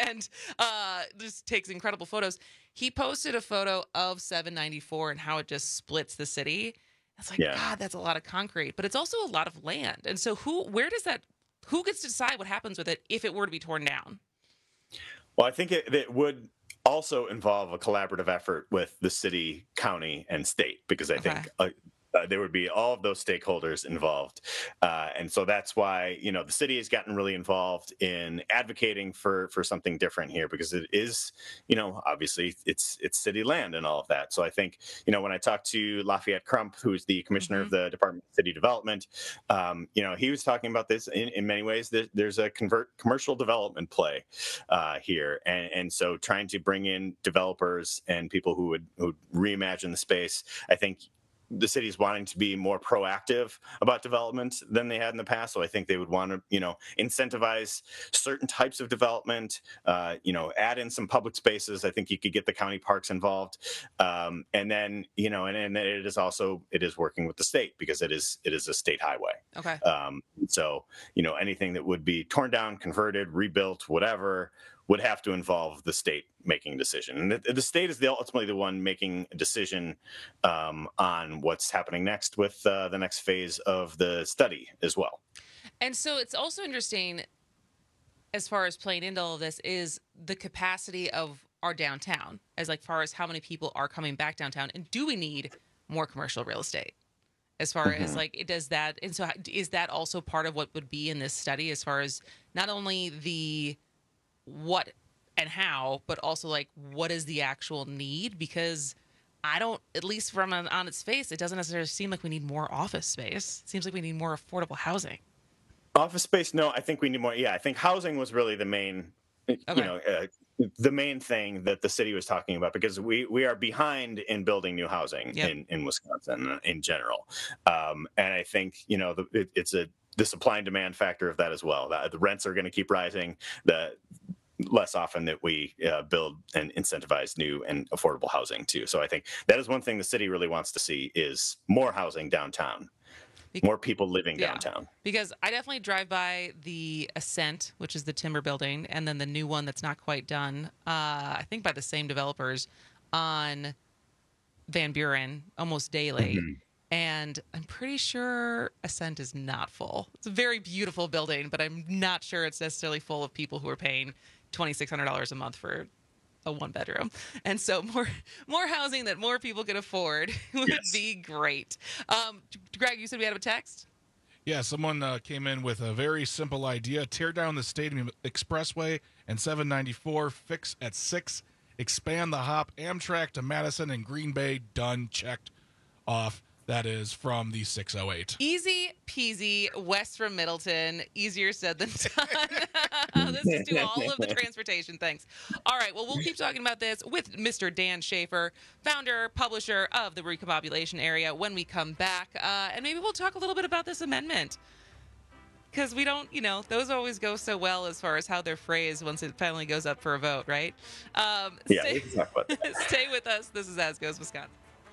just takes incredible photos. He posted a photo of 794 and how it just splits the city. It's like, God, that's a lot of concrete, but it's also a lot of land. And so who gets to decide what happens with it if it were to be torn down? Well, I think it would also involve a collaborative effort with the city, county, and state, because I think there would be all of those stakeholders involved. And so that's why, the city has gotten really involved in advocating for something different here, because it is, obviously it's city land and all of that. So I think, when I talked to Lafayette Crump, who's the commissioner of the Department of City Development, he was talking about this in many ways. There's a commercial development play here. And so trying to bring in developers and people who would reimagine the space, I think the city's wanting to be more proactive about development than they had in the past. So I think they would want to, incentivize certain types of development, add in some public spaces. I think you could get the county parks involved. And then, and it is working with the state, because it is a state highway. Okay. So, anything that would be torn down, converted, rebuilt, whatever, would have to involve the state making a decision. And the state is ultimately the one making a decision on what's happening next with the next phase of the study as well. And so it's also interesting, as far as playing into all of this, is the capacity of our downtown, as far as how many people are coming back downtown, and do we need more commercial real estate? As far as does that, and so is that also part of what would be in this study, as far as not only the what and how, but also what is the actual need? Because I don't, at least from on its face, it doesn't necessarily seem like we need more office space. It seems like we need more affordable housing. Office space, no, I think we need more. Yeah, I think housing was really the main, the main thing that the city was talking about, because we are behind in building new housing in Wisconsin in general. And I think, it's the supply and demand factor of that as well. The rents are going to keep rising. The less often that we build and incentivize new and affordable housing too. So I think that is one thing the city really wants to see, is more housing downtown, more people living downtown. Because I definitely drive by the Ascent, which is the timber building, and then the new one that's not quite done, I think by the same developers, on Van Buren almost daily. And I'm pretty sure Ascent is not full. It's a very beautiful building, but I'm not sure it's necessarily full of people who are paying $2,600 a month for a one-bedroom. And so more housing that more people could afford would be great. Greg, you said we had a text? Yeah, someone came in with a very simple idea. Tear down the Stadium Expressway and 794, fix at 6, expand the Hop Amtrak to Madison and Green Bay. Done, checked off. That is from the 608. Easy peasy, west from Middleton. Easier said than done. This is to all of the transportation. Thanks. All right, well, we'll keep talking about this with Mr. Dan Schaefer, founder, publisher of the Recombobulation Area, when we come back. And maybe we'll talk a little bit about this amendment. Because we don't, those always go so well as far as how they're phrased once it finally goes up for a vote, right? We can talk about that. Stay with us. This is As Goes Wisconsin.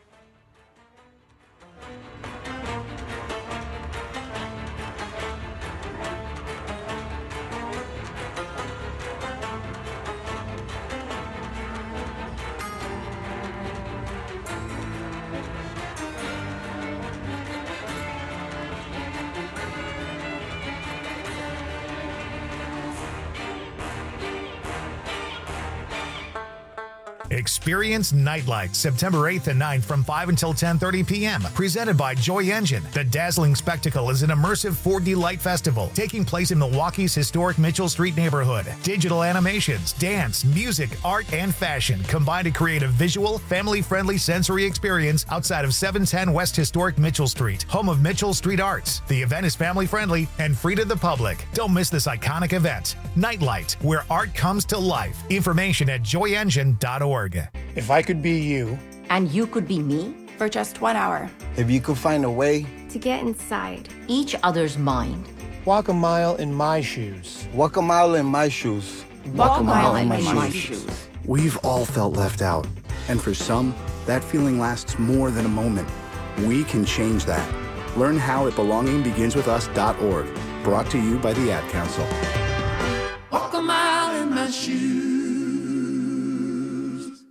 Experience Nightlight September 8th and 9th from 5 until 10:30 p.m. Presented by Joy Engine. The dazzling spectacle is an immersive 4D light festival taking place in Milwaukee's historic Mitchell Street neighborhood. Digital animations, dance, music, art, and fashion combine to create a visual, family-friendly sensory experience outside of 710 West Historic Mitchell Street, home of Mitchell Street Arts. The event is family-friendly and free to the public. Don't miss this iconic event. Nightlight, where art comes to life. Information at joyengine.org. If I could be you, and you could be me, for just 1 hour. If you could find a way to get inside each other's mind. Walk a mile in my shoes. Walk a mile in my shoes. Walk a mile in my shoes. We've all felt left out. And for some, that feeling lasts more than a moment. We can change that. Learn how at belongingbeginswithus.org. Brought to you by the Ad Council. Walk a mile in my shoes.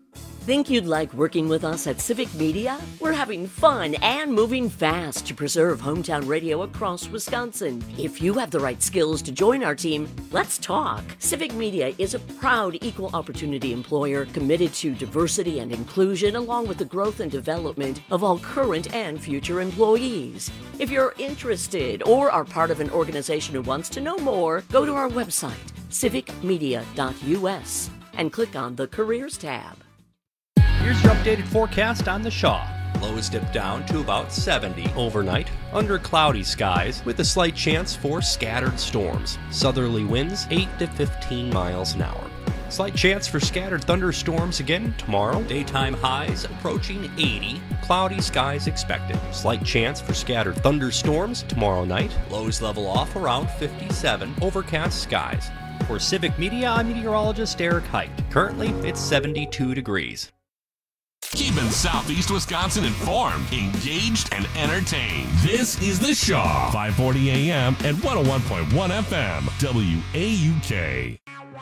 Think you'd like working with us at Civic Media? We're having fun and moving fast to preserve hometown radio across Wisconsin. If you have the right skills to join our team, let's talk. Civic Media is a proud equal opportunity employer committed to diversity and inclusion, along with the growth and development of all current and future employees. If you're interested or are part of an organization who wants to know more, go to our website, civicmedia.us, and click on the Careers tab. Here's your updated forecast on the Shaw. Lows dip down to about 70 overnight, under cloudy skies, with a slight chance for scattered storms. Southerly winds 8 to 15 miles an hour. Slight chance for scattered thunderstorms again tomorrow. Daytime highs approaching 80. Cloudy skies expected. Slight chance for scattered thunderstorms tomorrow night. Lows level off around 57. Overcast skies. For Civic Media, I'm meteorologist Eric Height. Currently, it's 72 degrees. Keeping Southeast Wisconsin informed, engaged, and entertained. This is The Shaw, 540 AM and 101.1 FM, WAUK.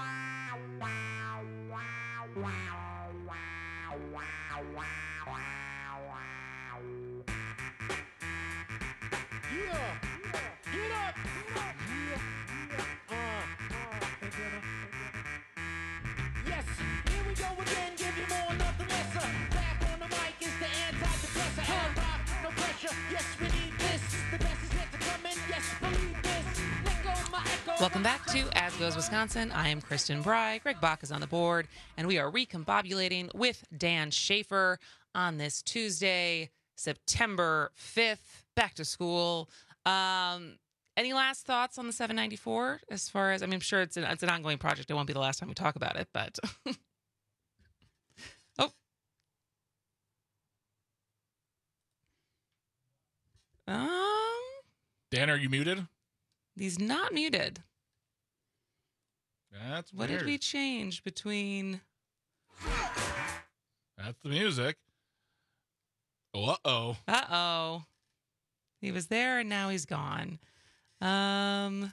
Welcome back to As Goes Wisconsin. I am Kristen Bry. Greg Bach is on the board, and we are recombobulating with Dan Schaefer on this Tuesday, September 5th, back to school. Any last thoughts on the 794? As far as, I mean, I'm sure it's an ongoing project. It won't be the last time we talk about it, but... Dan, are you muted? He's not muted. That's what weird. Did we change between? That's the music. Uh-oh. Uh-oh. He was there and now he's gone. No,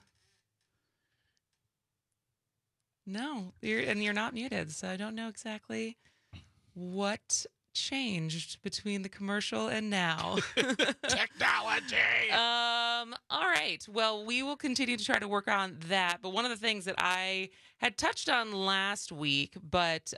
you're not muted, so I don't know exactly what changed between the commercial and now. Technology. All right. Well, we will continue to try to work on that. But one of the things that I had touched on last week, but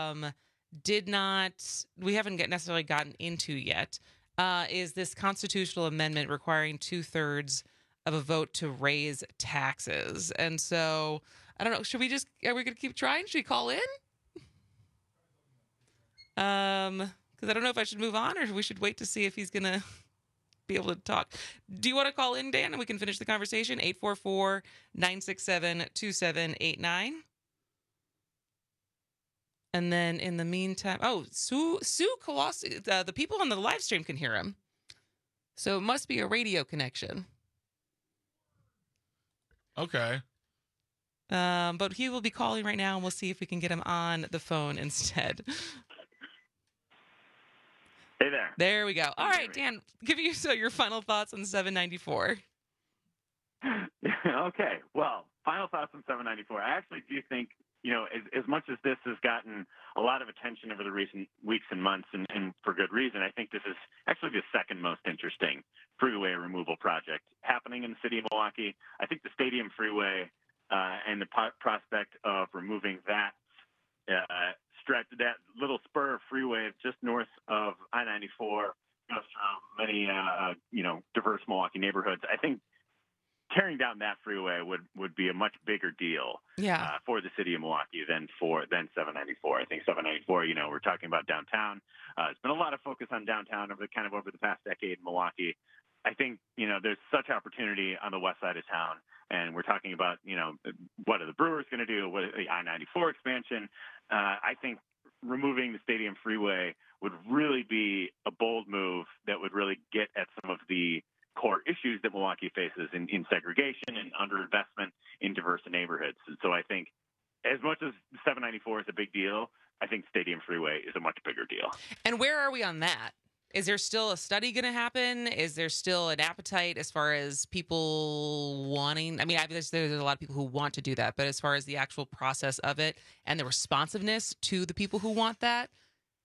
we haven't necessarily gotten into yet, is this constitutional amendment requiring 2/3 of a vote to raise taxes. And so, I don't know, are we going to keep trying? Should we call in? Because I don't know if I should move on or we should wait to see if he's going to be able to talk. Do you want to call in, Dan, and we can finish the conversation? 844-967-2789. And then in the meantime, Sue Colossi, the people on the live stream can hear him. So it must be a radio connection. Okay. But he will be calling right now, and we'll see if we can get him on the phone instead. Hey there. There we go. All right, Dan, give you your final thoughts on 794. Okay. Well, final thoughts on 794. I actually do think, as much as this has gotten a lot of attention over the recent weeks and months, and for good reason, I think this is actually the second most interesting freeway removal project happening in the city of Milwaukee. I think the Stadium Freeway and the prospect of removing that stretch, that little spur of freeway just north of I-94, goes through many, diverse Milwaukee neighborhoods. I think tearing down that freeway would be a much bigger deal for the city of Milwaukee than 794. I think 794, we're talking about downtown. There's been a lot of focus on downtown over the past decade in Milwaukee. I think, there's such opportunity on the west side of town, and we're talking about, what are the Brewers going to do? What the I-94 expansion? I think removing the Stadium Freeway would really be a bold move that would really get at some of the core issues that Milwaukee faces in segregation and underinvestment in diverse neighborhoods. And so I think as much as 794 is a big deal, I think Stadium Freeway is a much bigger deal. And where are we on that? Is there still a study going to happen? Is there still an appetite as far as people wanting? I mean, there's a lot of people who want to do that, but as far as the actual process of it and the responsiveness to the people who want that,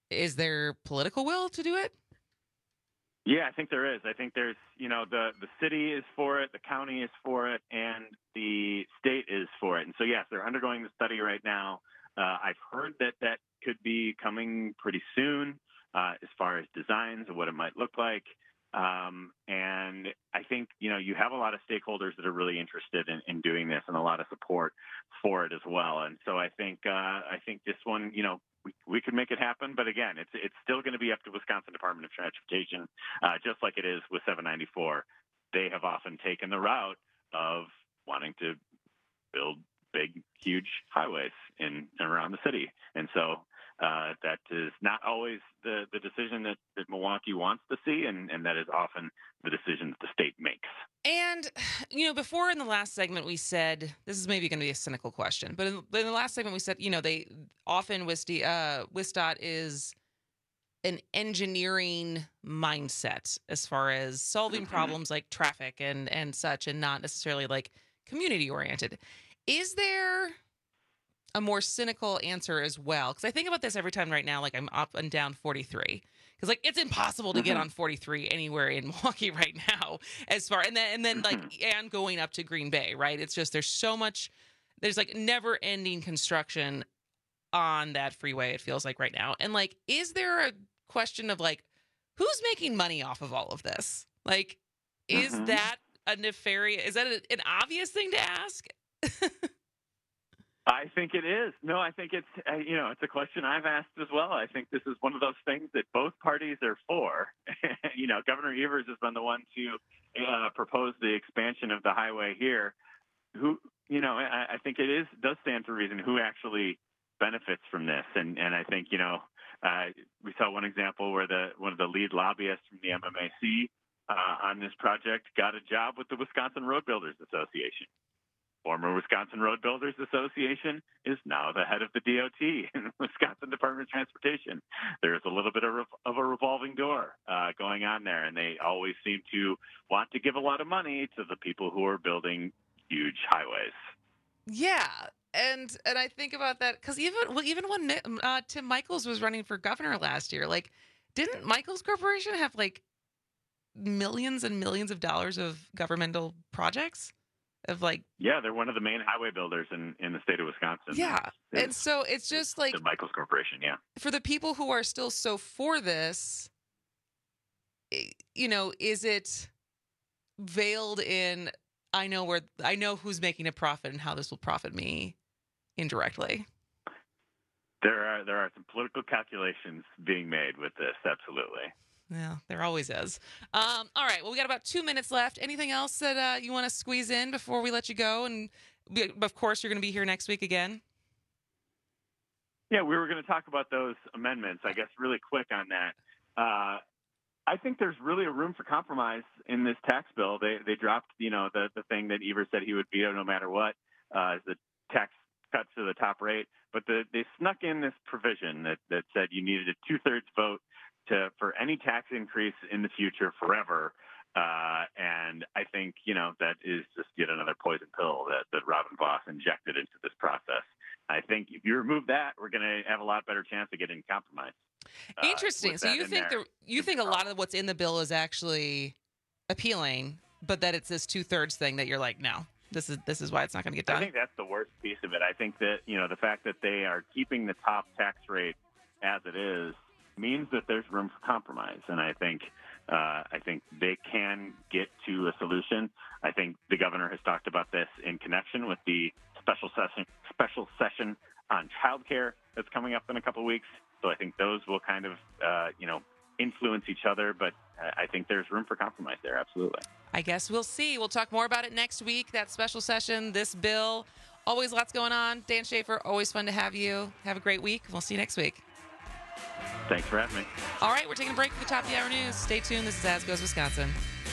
is there political will to do it? Yeah, I think there is. I think there's, the city is for it, the county is for it, and the state is for it. And so, yes, they're undergoing the study right now. I've heard that could be coming pretty soon as far as designs of what it might look like. And I think, you have a lot of stakeholders that are really interested in doing this and a lot of support for it as well. And so I think this one, we could make it happen. But again, it's still going to be up to Wisconsin Department of Transportation, just like it is with 794. They have often taken the route of wanting to build big, huge highways in and around the city. And so that is not always the decision that Milwaukee wants to see, and that is often the decision that the state makes. And, before in the last segment we said, this is maybe going to be a cynical question, but in the last segment we said, they often, WSDOT is an engineering mindset as far as solving problems like traffic and such, and not necessarily like community oriented. Is there a more cynical answer as well? Because I think about this every time right now, like I'm up and down 43. Because like it's impossible to get on 43 anywhere in Milwaukee right now, as far and then and going up to Green Bay, right? It's just there's like never ending construction on that freeway. It feels like right now, and like, is there a question of like who's making money off of all of this? Like, is that a nefarious? Is that an obvious thing to ask? I think it is. No, I think it's, it's a question I've asked as well. I think this is one of those things that both parties are for. Governor Evers has been the one to propose the expansion of the highway here. I think it does stand to reason who actually benefits from this. And I think, we saw one example where one of the lead lobbyists from the MMAC on this project got a job with the Wisconsin Road Builders Association. Former Wisconsin Road Builders Association is now the head of the DOT in the Wisconsin Department of Transportation. There's a little bit of a revolving door going on there, and they always seem to want to give a lot of money to the people who are building huge highways. Yeah, and I think about that because even when Tim Michels was running for governor last year, like, didn't Michels Corporation have like millions and millions of dollars of governmental projects? Yeah, they're one of the main highway builders in the state of Wisconsin. Yeah, and so it's just like the Michels Corporation. Yeah, for the people who are still so for this, is it veiled in I know who's making a profit and how this will profit me indirectly? There are some political calculations being made with this. Absolutely. Yeah, there always is. All right. Well, we got about 2 minutes left. Anything else that you want to squeeze in before we let you go? And of course, you're going to be here next week again. Yeah, we were going to talk about those amendments. I guess really quick on that. I think there's really a room for compromise in this tax bill. They dropped, the thing that Evers said he would veto no matter what, the tax cuts to the top rate. But they snuck in this provision that said you needed a 2/3 vote for any tax increase in the future forever. And I think, that is just yet another poison pill that Robin Vos injected into this process. I think if you remove that, we're going to have a lot better chance of getting compromise. Interesting. So you think a lot of what's in the bill is actually appealing, but that it's this 2/3 thing that you're like, no, this is why it's not going to get done. I think that's the worst piece of it. I think that, the fact that they are keeping the top tax rate as it is means that there's room for compromise. And I think they can get to a solution. I think the governor has talked about this in connection with the special session on childcare that's coming up in a couple of weeks. So I think those will kind of, influence each other. But I think there's room for compromise there. Absolutely. I guess we'll see. We'll talk more about it next week, that special session, this bill. Always lots going on. Dan Schaefer, always fun to have you. Have a great week. We'll see you next week. Thanks for having me. All right, we're taking a break for the top of the hour news. Stay tuned. This is As Goes Wisconsin.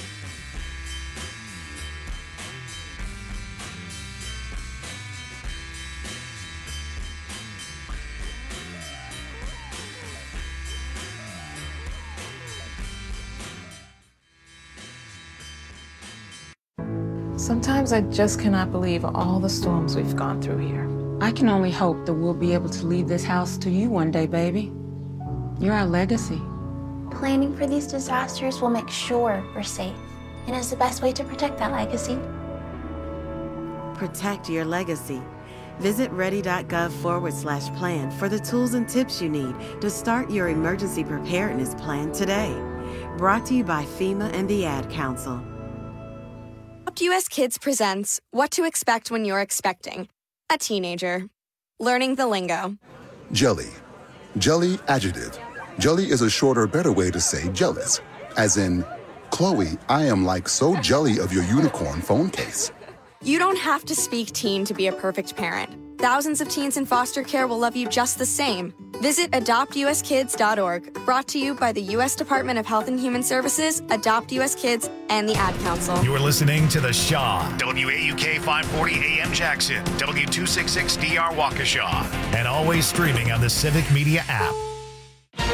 Sometimes I just cannot believe all the storms we've gone through here. I can only hope that we'll be able to leave this house to you one day, baby. You're our legacy. Planning for these disasters will make sure we're safe, and is the best way to protect that legacy. Protect your legacy. Visit ready.gov/plan for the tools and tips you need to start your emergency preparedness plan today. Brought to you by FEMA and the Ad Council. Adopt US Kids presents What to Expect When You're Expecting a Teenager. Learning the lingo. Jelly. Jelly adjective. Jelly is a shorter, better way to say jealous. As in, Chloe, I am like so jelly of your unicorn phone case. You don't have to speak teen to be a perfect parent. Thousands of teens in foster care will love you just the same. Visit adoptuskids.org. Brought to you by the U.S. Department of Health and Human Services, Adopt U.S. Kids, and the Ad Council. You're listening to The Shaw. WAUK 540 AM Jackson, W266DR Waukesha, and always streaming on the Civic Media app.